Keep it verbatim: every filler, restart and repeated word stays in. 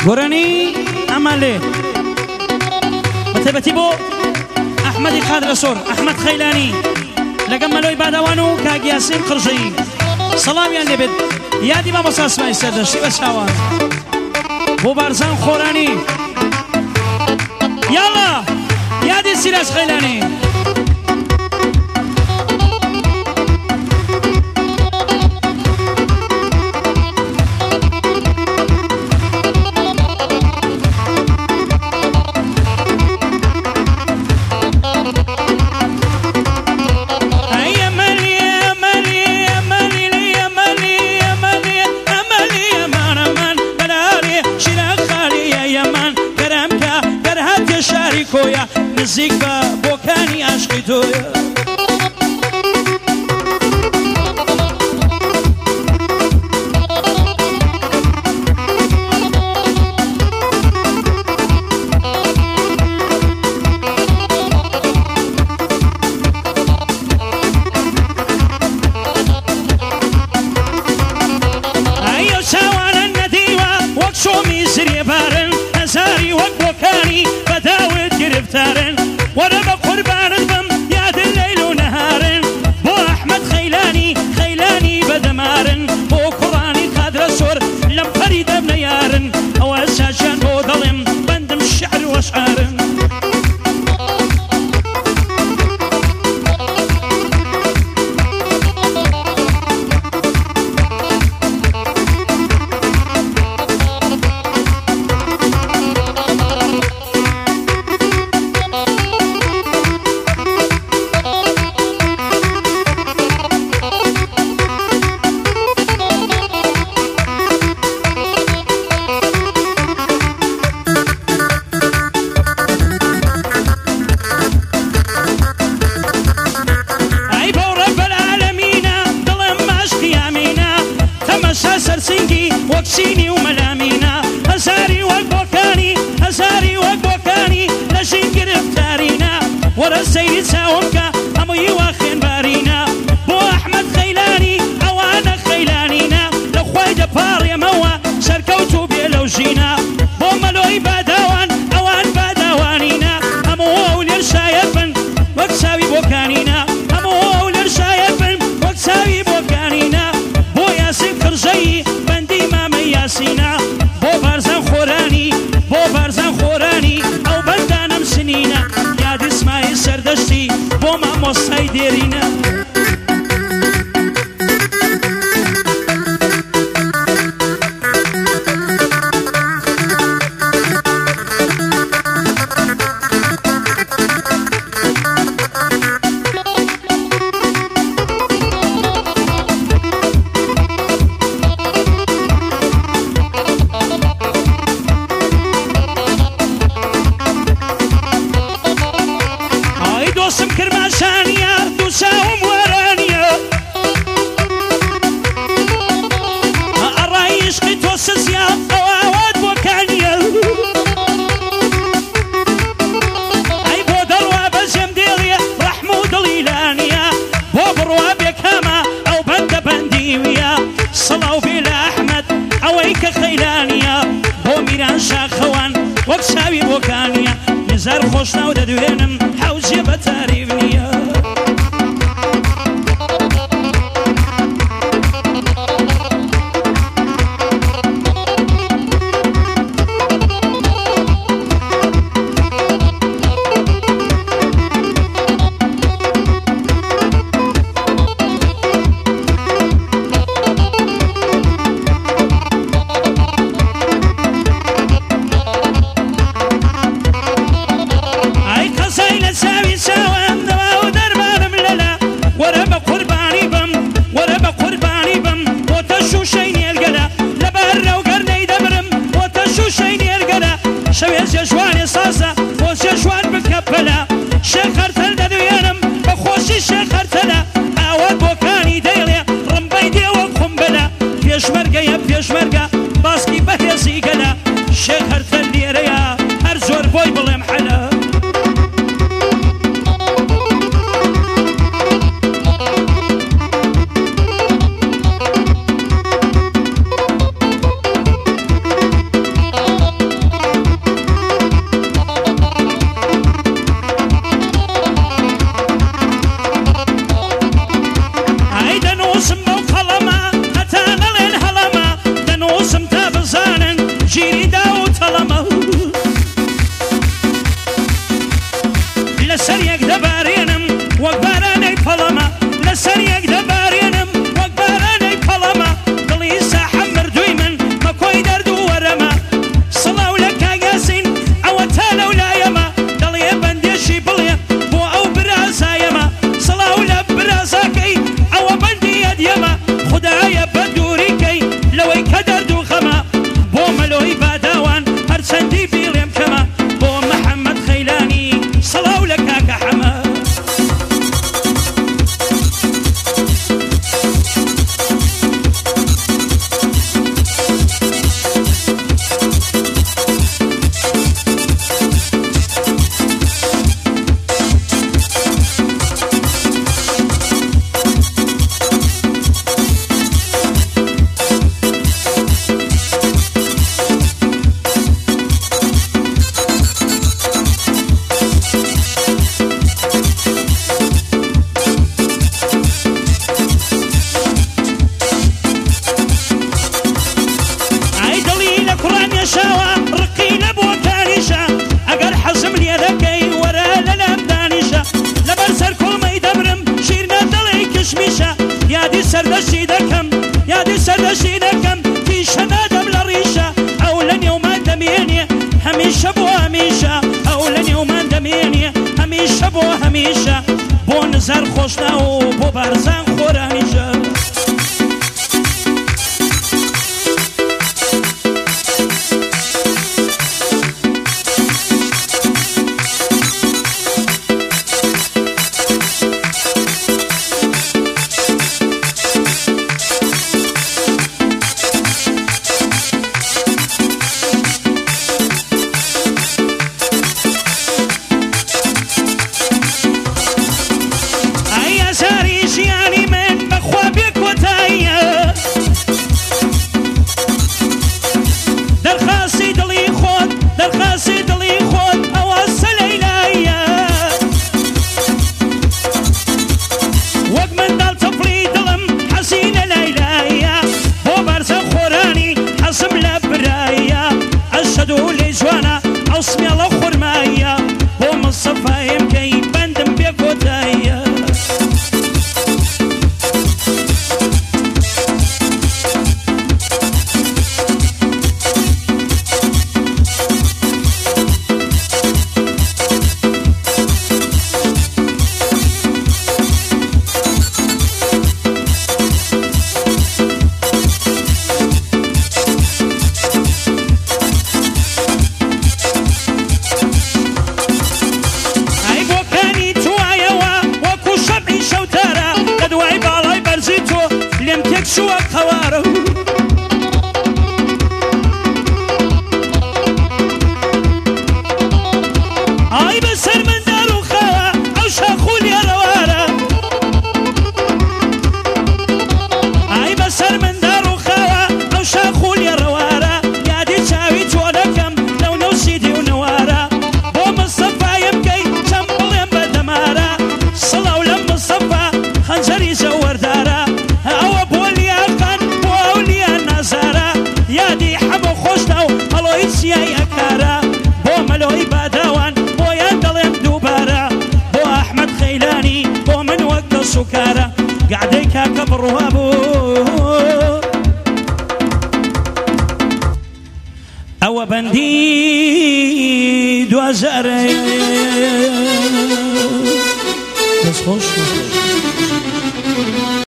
گۆرانی ئەمان لێ بەتایبەتی بۆ ئەحمەدی قادرەسۆر ئەحمەد خەیلانی لەگەڵ مەلۆی باداوان و کاک یاسین قڕژەیی سەڵامیان لێبێت یادی مامۆستا ئەسماعیل سەردەشتی بە چاوان بۆ بارزان خۆرانی یاڵا یادی سیراج خەیلانی نزیک بە بۆکانی عاشقی تۆیە ئەیە چاوانە نەدیوە وەک شۆمی زرێ بارن هەزاری وەک بۆکانی بەداوت گرفتارن وەرە بە قوربانت بم یادن لەیل و نەهارن بۆ ئەحمەد خەیلانی خەیلانی بەدەمارن بۆ کوڕانی قادرەسۆر لەم پەری دەبنە یارن ئەوە ساجان بۆ دەڵێم بەندم شعر وەشعارن وەکسینی و مەلامینە هەزاری وەک بۆکانی هەزاری وەک بۆکانی لە ژین گرفتارینە وەرە سەیری چاومکە هەمووی وا خوێنبارینە بۆ ئەحمەد خەیلانی ئەوانە خەیلانینە لە خوای دەپاڕێمەوە سەرکەوت و بێ لەو ژینە بۆ مەلۆی باداوان ئەوان باداوانینە هەموو ئەو لێر شایەت بن وەک چاوی بۆکانینە هەموو ئەو لێر شایەت بن وەک چاوی بۆکانینە بۆ یاسین قڕژەیی یاسینا بۆ بارزان خۆرانی بۆ بارزان خۆرانی ئەو بەندانم سنینە یادی ئیسماعیل سەردەشتی بۆ مامۆستای دێرینە دۆستم کرماشانیە دوو چاوم وەرانیە ئەڕای عشقی تۆ سزیە ئەوەوات بۆکانیە ئەی بۆ دەڕوا بەژێم دێڵێ ڕەحم و دڵیلانیە بۆ بڕوا بێکامە ئەو بەندە بەندیویە سڵاو بێ لە ئەحمەد ئەوەی کە خەیلانیە بۆ میران شاخەوان وەک چاوی بۆکانیە نزار خۆشناو دەدوێنم حوزێ بە تاریف نییە شەوێژە جوانێ سازە خۆشیە جوان بکە پەلە شێخ هەرتەل دەدوێنم بە خۆشی شێخ هەرتەلە ئاوات بۆکانی دەیڵێ ڕمبەی دێوە قومبەلە پێشمەرگەیە پێشمەرگە باسکی بەهێزی گەلە شێخ هەرتەل لێرەیە هەر زۆر بۆی بڵێم حەلە چاوە ڕقی نەبووە کاریشە ئەگەر حەزم لێ دەکەی وەرە لە لام دانیشە لەبەر سەر کۆڵمەی دەبرم شیرنە دەڵێی کشمیشە یادی سەردەشی دەکەم یادی سەردەشی دەکەم تیشە نادەم لە ڕیشە ئەو لە نێومان دەمێنێ هەمیشە بۆ هەمیشە ئەو لە نێومان دەمێنێ هەمیشە بۆ هەمیشە بۆ نزار خۆشنا و بۆ بارزان خۆرانیشە ئەوە بەندی دوازارە دەست خۆش